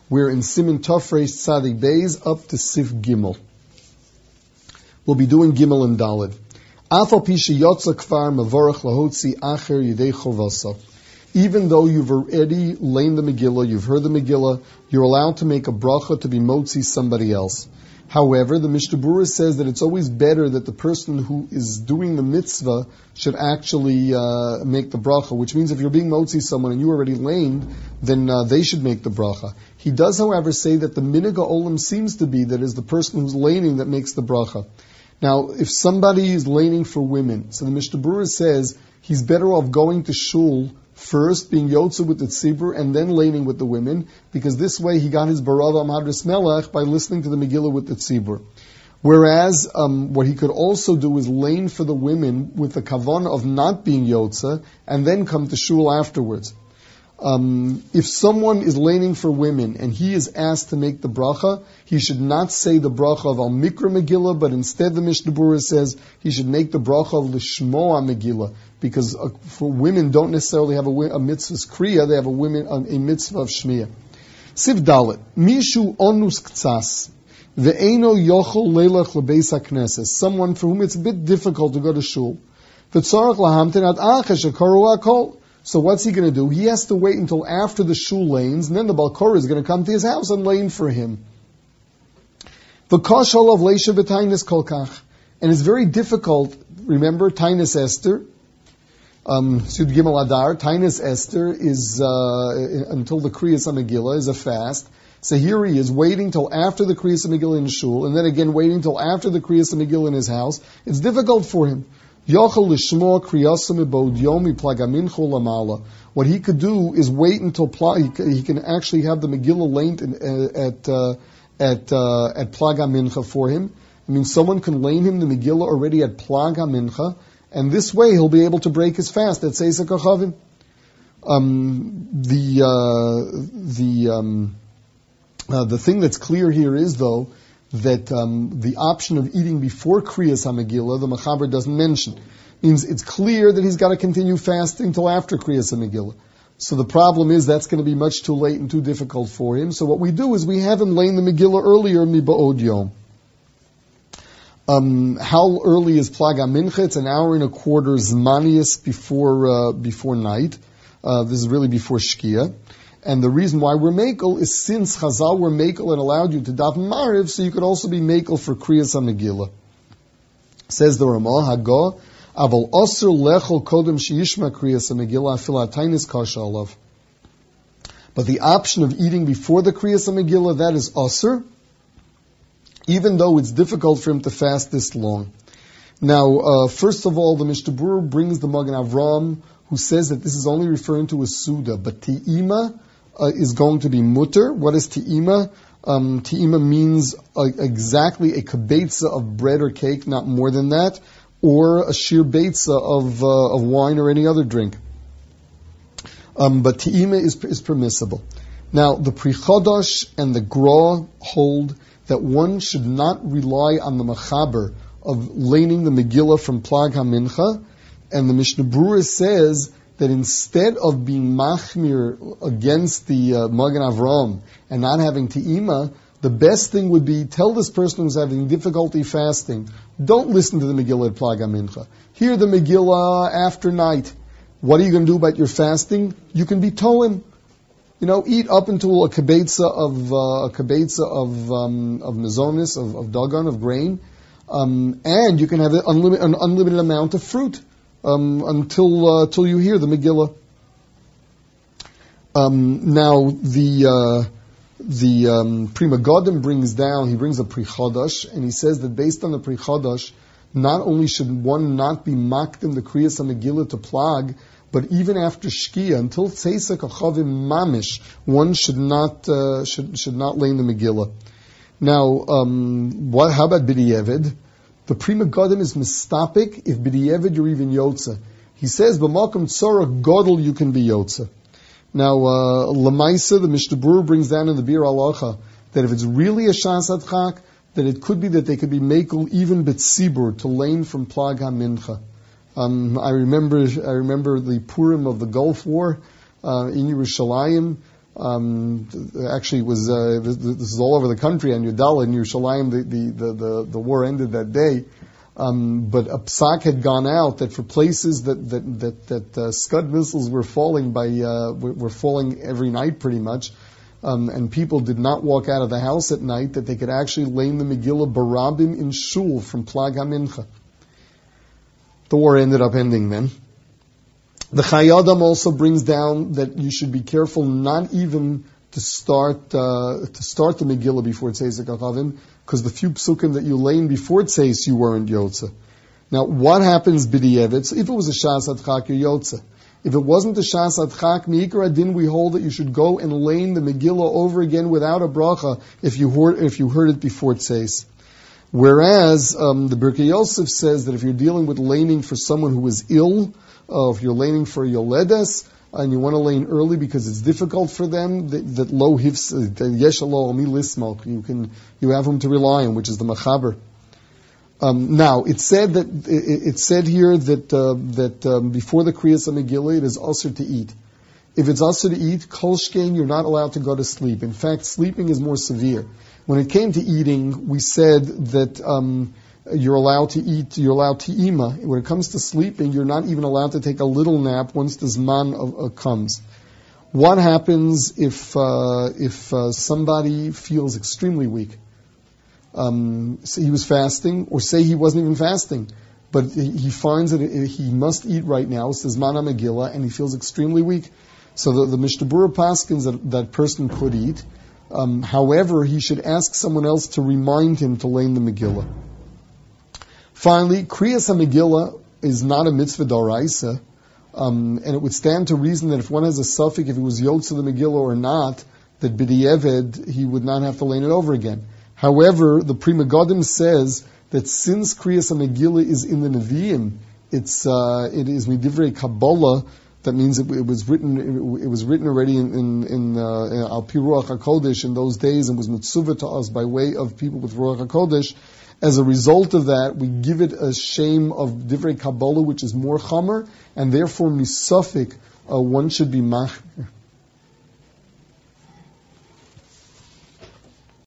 We're in Siman Tofresh Tzadik Beis up to Sif Gimel. We'll be doing Gimel and Daled. Afal Pisha Yotza Kvar Mavorach Lahotzi Acher Yidei Chovasa. Even though you've already lain the Megillah, you've heard the Megillah, you're allowed to make a bracha to be motzi somebody else. However, the Mishnah Berurah says that it's always better that the person who is doing the mitzvah should actually make the bracha, which means if you're being motzi someone and you already lain, then they should make the bracha. He does, however, say that the minhag ha'olam seems to be that is the person who's laning that makes the bracha. Now, if somebody is laning for women, so the Mishnah Berurah says he's better off going to shul first, being yotze with the tzibur, and then laning with the women, because this way he got his barava madras melech by listening to the Megillah with the tzibur. Whereas, what he could also do is lane for the women with the kavanah of not being yotze, and then come to shul afterwards. If someone is laning for women and he is asked to make the bracha, he should not say the bracha of Al Mikra Megillah, but instead the Mishnah Berurah says he should make the bracha of Lishmoa Megillah, because for women don't necessarily have a mitzvah's kriya, they have a mitzvah of shmiya. Siv Dalet, Mishu onus ktsas, ve'eno yochol leilach lebeis hakneses, someone for whom it's a bit difficult to go to shul. V'tzarach lahamtin ad achesh hakaru hakol. So what's he going to do? He has to wait until after the shul lanes, and then the Balkor is going to come to his house and lane for him. And it's very difficult. Remember, Tainus Esther, Sud Gimel Adar, Tainus Esther is, until the Kriyas HaMegillah, is a fast. So here he is waiting till after the Kriyas HaMegillah in shul, and then again waiting till after the Kriyas HaMegillah in his house. It's difficult for him. What he could do is wait until he can actually have the Megillah lane at Plaga Mincha for him. I mean, someone can lane him the Megillah already at Plaga Mincha, and this way he'll be able to break his fast at Seisa Kachavim. The thing that's clear here is, though, that the option of eating before Kriyas HaMegillah, the Mechaber doesn't mention. Means it's clear that he's got to continue fasting till after Kriyas HaMegillah. So the problem is that's going to be much too late and too difficult for him. So what we do is we have him laying the Megillah earlier, Miba'od Yom. How early is Plaga Mincha? It's an hour and a quarter Zmanius before night. This is really before Shkia. And the reason why we're mekel is since Chazal were mekel and allowed you to daf Mariv, so you could also be mekel for Kriyas HaMegillah. Says the Ramah, Hago, Aval Osir Lechol Kodem Sheishma Kriyas HaMegillah Afilatainis Kasha Alav. But the option of eating before the Kriyas HaMegillah, that is Osir, even though it's difficult for him to fast this long. Now, first of all, the Mishnah Berurah brings the Magen Avram, who says that this is only referring to a Suda, but Ti'ima is going to be mutter. What is Ti'ima? Ti'ima means exactly a kibetza of bread or cake, not more than that, or a shir beitza of wine or any other drink. But Ti'ima is permissible. Now, the Pri Chodosh and the Gra hold that one should not rely on the Mechaber of laning the Megillah from Plag HaMincha, and the Mishnah Berurah says that instead of being machmir against the Magen Avram and not having Te'ima, the best thing would be tell this person who's having difficulty fasting, don't listen to the Megillah at Plaga Mincha. Hear the Megillah after night. What are you going to do about your fasting? You can be toim. Eat up until a kibetza of mezonis, of dagan, of grain, and you can have an unlimited amount of fruit. Until you hear the Megillah. Now the Pri Megadim brings a Pri Chodosh, and he says that based on the Pri Chodosh, not only should one not be makdim the Kriyas HaMegillah to Plag, but even after Shkia, until Tzeisa Kachavim Mamish, one should not lay in the Megillah. Now, how about B'di'evid? The Pri Megadim is mistapik if b'di'evid you're even yotza. He says b'makom tzara godel you can be yotza. Now Lamaisa, the Mishnah Berurah brings down in the Bir Halacha that if it's really a shas adchak, that it could be that they could be mekel even betzibur to lane from Plag HaMincha. I remember the Purim of the Gulf War in Yerushalayim. Actually, it was this is all over the country. On Yudala in Yerushalayim, the war ended that day. But a psak had gone out that for places that Scud missiles were falling were falling every night pretty much, and people did not walk out of the house at night, that they could actually lein the Megillah barabim in shul from Plag HaMincha. The war ended up ending then. The Chayei Adam also brings down that you should be careful not even to start the Megillah before Tzeis HaKachavim, because the few psukim that you lein before Tzeis you weren't Yotze. Now, what happens b'di'evet? So if it was a Shas Adchak, you're Yotze. If it wasn't a Shas Adchak, Mi'ikar Adin, we hold that you should go and lein the Megillah over again without a bracha if you heard it before Tzeis. Whereas the Birkei Yosef says that if you're dealing with laning for someone who is ill, if you're laning for Yoledes, and you want to lane early because it's difficult for them, that lo hifs, yesh lo mi lismok, you have whom to rely on, which is the Machaber. Now, it said here that before the Kriyas HaMegillah, it is usher to eat. If it's usher to eat, kol shkein, you're not allowed to go to sleep. In fact, sleeping is more severe. When it came to eating, we said that you're allowed to eat, you're allowed to ima. When it comes to sleeping, you're not even allowed to take a little nap once the zman comes. What happens if somebody feels extremely weak? Say he was fasting, or say he wasn't even fasting, but he finds that he must eat right now, it's the zman HaMegillah, and he feels extremely weak. So the Mishnah Berurah paskins that person could eat. However, he should ask someone else to remind him to lein the Megillah. Finally, Kriyas HaMegillah is not a mitzvah d'oraisa, and it would stand to reason that if one has a suffix, if it was Yotze the Megillah or not, that b'di'eved, he would not have to lein it over again. However, the Pri Megadim says that since Kriyas HaMegillah is in the Nevi'im, it is midivrei Kabbalah. That means it was written already in Al Pi Ruach HaKodesh in those days, and was mitzvah to us by way of people with Ruach HaKodesh. As a result of that, we give it a shame of divrei Kabbalah, which is more chamer, and therefore misafik, one should be mach.